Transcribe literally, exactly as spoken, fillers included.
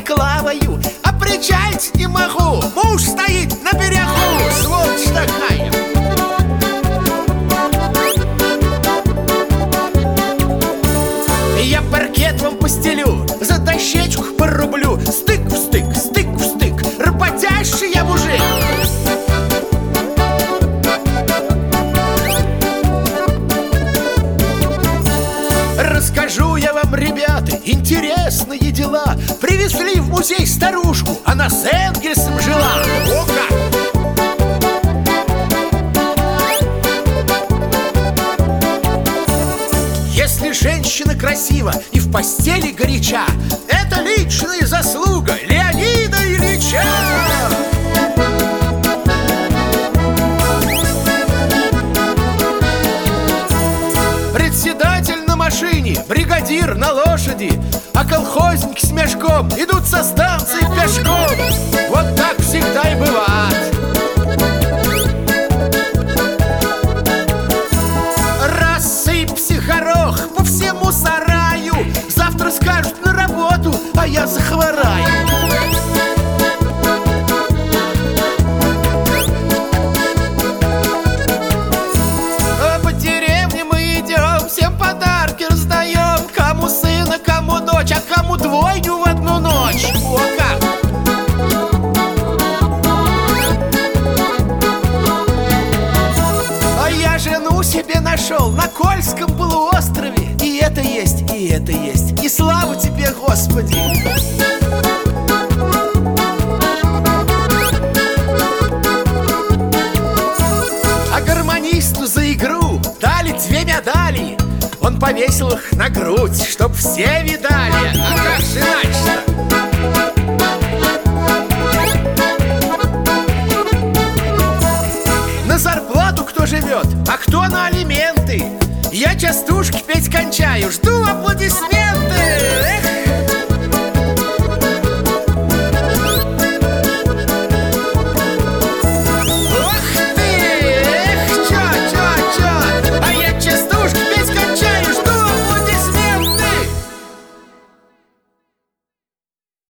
Клавою, а причалить не могу. Муж стоит на берегу, сволочь такая. Я паркет вам постелю, за дощечку порублю. Стык в стык, стык в стык, работящий я мужик. Расскажу я вам, ребята, интересные дела. Привезли в музей старушку, она с Энгельсом жила. О как! Если женщина красива и в постели горяча, это личная заслуга Леонида Ильича. Председатель на машине, бригадир на лошади, а колхозники с мешком идут со станции пешком. Вот так всегда и бывает. Рассыпься, горох, по всему сараю. Завтра скажут на работу, а я захвораю. Всем подарки раздаем, кому сына, кому дочь, а кому двойню в одну ночь. О как! А я жену себе нашел на Кольском полуострове. И это есть, и это есть, и слава тебе, Господи! А гармонисту за игру дали две медали. Он повесил их на грудь, чтоб все видали. А как же иначе?